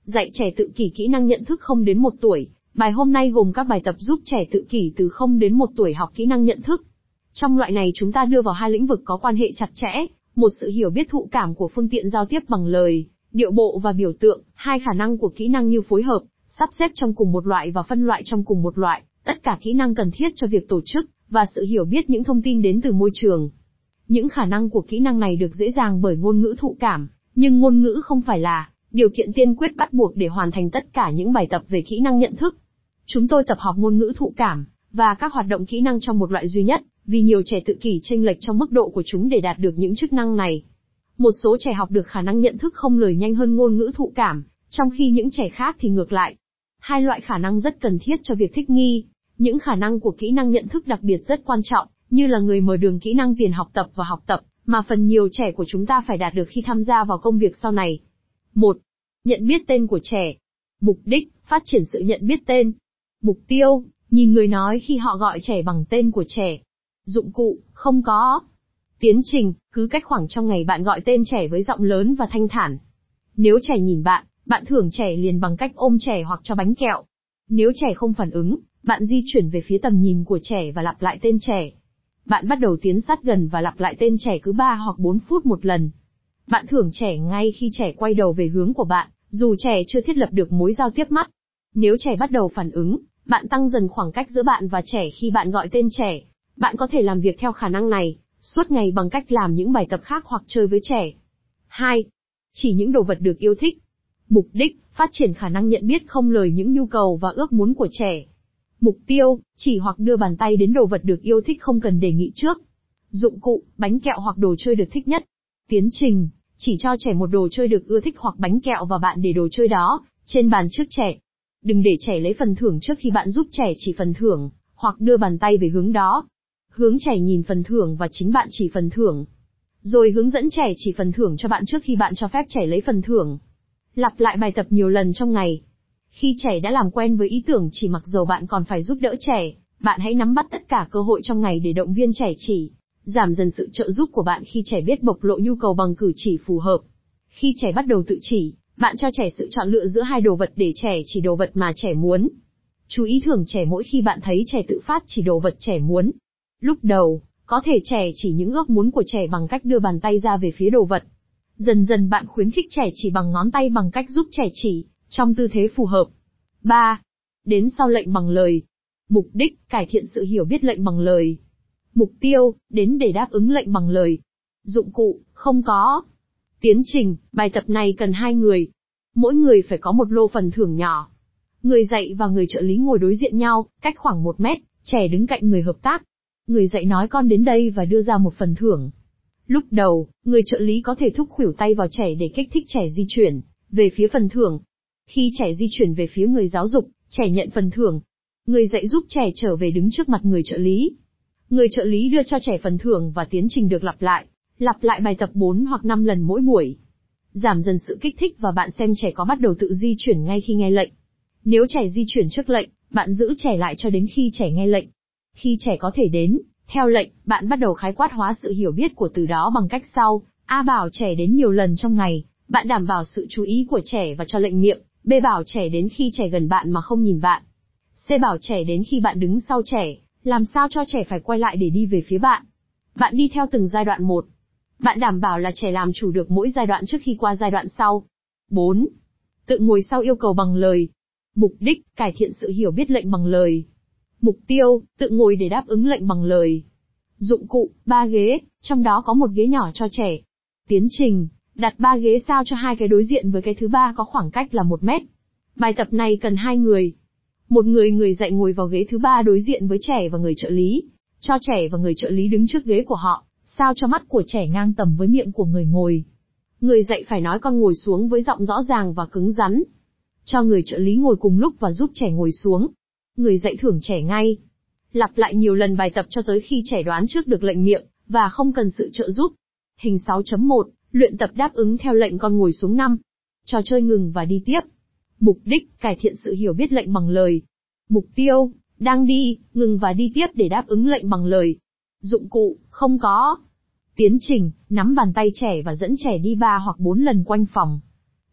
Dạy trẻ tự kỷ kỹ năng nhận thức 0 đến 1 tuổi. Bài hôm nay gồm các bài tập giúp trẻ tự kỷ từ 0 đến 1 tuổi học kỹ năng nhận thức. Trong loại này chúng ta đưa vào hai lĩnh vực có quan hệ chặt chẽ, một sự hiểu biết thụ cảm của phương tiện giao tiếp bằng lời, điệu bộ và biểu tượng, hai khả năng của kỹ năng như phối hợp, sắp xếp trong cùng một loại và phân loại trong cùng một loại, tất cả kỹ năng cần thiết cho việc tổ chức, và sự hiểu biết những thông tin đến từ môi trường. Những khả năng của kỹ năng này được dễ dàng bởi ngôn ngữ thụ cảm, nhưng ngôn ngữ không phải là điều kiện tiên quyết bắt buộc để hoàn thành tất cả những bài tập về kỹ năng nhận thức. Chúng tôi tập học ngôn ngữ thụ cảm, và các hoạt động kỹ năng trong một loại duy nhất, vì nhiều trẻ tự kỷ chênh lệch trong mức độ của chúng để đạt được những chức năng này. Một số trẻ học được khả năng nhận thức không lời nhanh hơn ngôn ngữ thụ cảm, trong khi những trẻ khác thì ngược lại. Hai loại khả năng rất cần thiết cho việc thích nghi. Những khả năng của kỹ năng nhận thức đặc biệt rất quan trọng, như là người mở đường kỹ năng tiền học tập và học tập, mà phần nhiều trẻ của chúng ta phải đạt được khi tham gia vào công việc sau này. 1. Nhận biết tên của trẻ. Mục đích, phát triển sự nhận biết tên. Mục tiêu, nhìn người nói khi họ gọi trẻ bằng tên của trẻ. Dụng cụ, không có. Tiến trình, cứ cách khoảng trong ngày bạn gọi tên trẻ với giọng lớn và thanh thản. Nếu trẻ nhìn bạn, bạn thưởng trẻ liền bằng cách ôm trẻ hoặc cho bánh kẹo. Nếu trẻ không phản ứng, bạn di chuyển về phía tầm nhìn của trẻ và lặp lại tên trẻ. Bạn bắt đầu tiến sát gần và lặp lại tên trẻ cứ 3 hoặc 4 phút một lần. Bạn thưởng trẻ ngay khi trẻ quay đầu về hướng của bạn, dù trẻ chưa thiết lập được mối giao tiếp mắt. Nếu trẻ bắt đầu phản ứng, bạn tăng dần khoảng cách giữa bạn và trẻ khi bạn gọi tên trẻ. Bạn có thể làm việc theo khả năng này suốt ngày bằng cách làm những bài tập khác hoặc chơi với trẻ. 2. Chỉ những đồ vật được yêu thích. Mục đích, phát triển khả năng nhận biết không lời những nhu cầu và ước muốn của trẻ. Mục tiêu, chỉ hoặc đưa bàn tay đến đồ vật được yêu thích không cần đề nghị trước. Dụng cụ, bánh kẹo hoặc đồ chơi được thích nhất. Tiến trình, chỉ cho trẻ một đồ chơi được ưa thích hoặc bánh kẹo và bạn để đồ chơi đó trên bàn trước trẻ. Đừng để trẻ lấy phần thưởng trước khi bạn giúp trẻ chỉ phần thưởng, hoặc đưa bàn tay về hướng đó. Hướng trẻ nhìn phần thưởng và chính bạn chỉ phần thưởng. Rồi hướng dẫn trẻ chỉ phần thưởng cho bạn trước khi bạn cho phép trẻ lấy phần thưởng. Lặp lại bài tập nhiều lần trong ngày. Khi trẻ đã làm quen với ý tưởng chỉ mặc dầu bạn còn phải giúp đỡ trẻ, bạn hãy nắm bắt tất cả cơ hội trong ngày để động viên trẻ chỉ. Giảm dần sự trợ giúp của bạn khi trẻ biết bộc lộ nhu cầu bằng cử chỉ phù hợp. Khi trẻ bắt đầu tự chỉ, bạn cho trẻ sự chọn lựa giữa hai đồ vật để trẻ chỉ đồ vật mà trẻ muốn. Chú ý thưởng trẻ mỗi khi bạn thấy trẻ tự phát chỉ đồ vật trẻ muốn. Lúc đầu, có thể trẻ chỉ những ước muốn của trẻ bằng cách đưa bàn tay ra về phía đồ vật. Dần dần bạn khuyến khích trẻ chỉ bằng ngón tay bằng cách giúp trẻ chỉ, trong tư thế phù hợp. 3. Đến sau lệnh bằng lời. Mục đích, cải thiện sự hiểu biết lệnh bằng lời. Mục tiêu, đến để đáp ứng lệnh bằng lời. Dụng cụ, không có. Tiến trình, bài tập này cần 2 người. Mỗi người phải có một lô phần thưởng nhỏ. Người dạy và người trợ lý ngồi đối diện nhau, cách khoảng 1 mét, trẻ đứng cạnh người hợp tác. Người dạy nói con đến đây và đưa ra một phần thưởng. Lúc đầu, người trợ lý có thể thúc khuỷu tay vào trẻ để kích thích trẻ di chuyển về phía phần thưởng. Khi trẻ di chuyển về phía người giáo dục, trẻ nhận phần thưởng. Người dạy giúp trẻ trở về đứng trước mặt người trợ lý. Người trợ lý đưa cho trẻ phần thưởng và tiến trình được lặp lại. Lặp lại bài tập 4 hoặc 5 lần mỗi buổi. Giảm dần sự kích thích và bạn xem trẻ có bắt đầu tự di chuyển ngay khi nghe lệnh. Nếu trẻ di chuyển trước lệnh, bạn giữ trẻ lại cho đến khi trẻ nghe lệnh. Khi trẻ có thể đến, theo lệnh, bạn bắt đầu khái quát hóa sự hiểu biết của từ đó bằng cách sau. A bảo trẻ đến nhiều lần trong ngày, bạn đảm bảo sự chú ý của trẻ và cho lệnh miệng. B bảo trẻ đến khi trẻ gần bạn mà không nhìn bạn. C bảo trẻ đến khi bạn đứng sau trẻ, làm sao cho trẻ phải quay lại để đi về phía bạn. Bạn đi theo từng giai đoạn một. Bạn đảm bảo là trẻ làm chủ được mỗi giai đoạn trước khi qua giai đoạn sau. 4. Tự ngồi sau yêu cầu bằng lời. Mục đích, cải thiện sự hiểu biết lệnh bằng lời. Mục tiêu, tự ngồi để đáp ứng lệnh bằng lời. Dụng cụ, 3 ghế, trong đó có một ghế nhỏ cho trẻ. Tiến trình, đặt 3 ghế sao cho hai cái đối diện với cái thứ ba có khoảng cách là 1 mét. Bài tập này cần 2 người. Một người dạy ngồi vào ghế thứ ba đối diện với trẻ và người trợ lý. Cho trẻ và người trợ lý đứng trước ghế của họ, sao cho mắt của trẻ ngang tầm với miệng của người ngồi. Người dạy phải nói con ngồi xuống với giọng rõ ràng và cứng rắn. Cho người trợ lý ngồi cùng lúc và giúp trẻ ngồi xuống. Người dạy thưởng trẻ ngay. Lặp lại nhiều lần bài tập cho tới khi trẻ đoán trước được lệnh miệng, và không cần sự trợ giúp. Hình 6.1, luyện tập đáp ứng theo lệnh con ngồi xuống 5. Trò chơi ngừng và đi tiếp. Mục đích, cải thiện sự hiểu biết lệnh bằng lời. Mục tiêu, đang đi, ngừng và đi tiếp để đáp ứng lệnh bằng lời. Dụng cụ, không có. Tiến trình, nắm bàn tay trẻ và dẫn trẻ đi 3 hoặc 4 lần quanh phòng.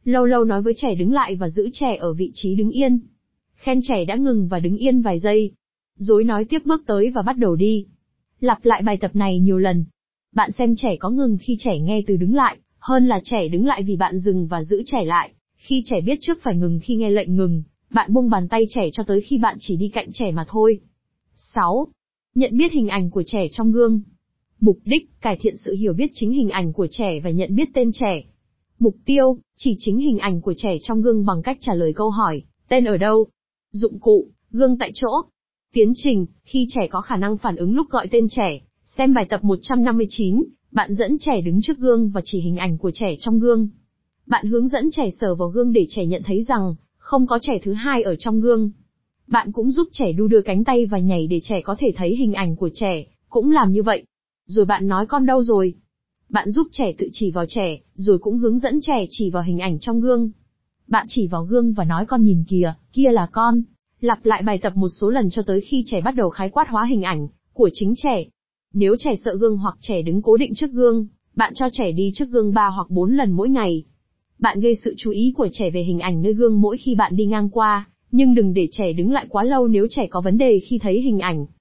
Lâu lâu nói với trẻ đứng lại và giữ trẻ ở vị trí đứng yên. Khen trẻ đã ngừng và đứng yên vài giây. Rối nói tiếp bước tới và bắt đầu đi. Lặp lại bài tập này nhiều lần. Bạn xem trẻ có ngừng khi trẻ nghe từ đứng lại, hơn là trẻ đứng lại vì bạn dừng và giữ trẻ lại. Khi trẻ biết trước phải ngừng khi nghe lệnh ngừng, bạn buông bàn tay trẻ cho tới khi bạn chỉ đi cạnh trẻ mà thôi. 6. Nhận biết hình ảnh của trẻ trong gương. Mục đích, cải thiện sự hiểu biết chính hình ảnh của trẻ và nhận biết tên trẻ. Mục tiêu, chỉ chính hình ảnh của trẻ trong gương bằng cách trả lời câu hỏi, tên ở đâu? Dụng cụ, gương tại chỗ. Tiến trình, khi trẻ có khả năng phản ứng lúc gọi tên trẻ. Xem bài tập 159, bạn dẫn trẻ đứng trước gương và chỉ hình ảnh của trẻ trong gương. Bạn hướng dẫn trẻ sờ vào gương để trẻ nhận thấy rằng, không có trẻ thứ hai ở trong gương. Bạn cũng giúp trẻ đu đưa cánh tay và nhảy để trẻ có thể thấy hình ảnh của trẻ, cũng làm như vậy. Rồi bạn nói con đâu rồi? Bạn giúp trẻ tự chỉ vào trẻ, rồi cũng hướng dẫn trẻ chỉ vào hình ảnh trong gương. Bạn chỉ vào gương và nói con nhìn kìa, kia là con. Lặp lại bài tập một số lần cho tới khi trẻ bắt đầu khái quát hóa hình ảnh của chính trẻ. Nếu trẻ sợ gương hoặc trẻ đứng cố định trước gương, bạn cho trẻ đi trước gương 3 hoặc 4 lần mỗi ngày. Bạn gây sự chú ý của trẻ về hình ảnh nơi gương mỗi khi bạn đi ngang qua, nhưng đừng để trẻ đứng lại quá lâu nếu trẻ có vấn đề khi thấy hình ảnh.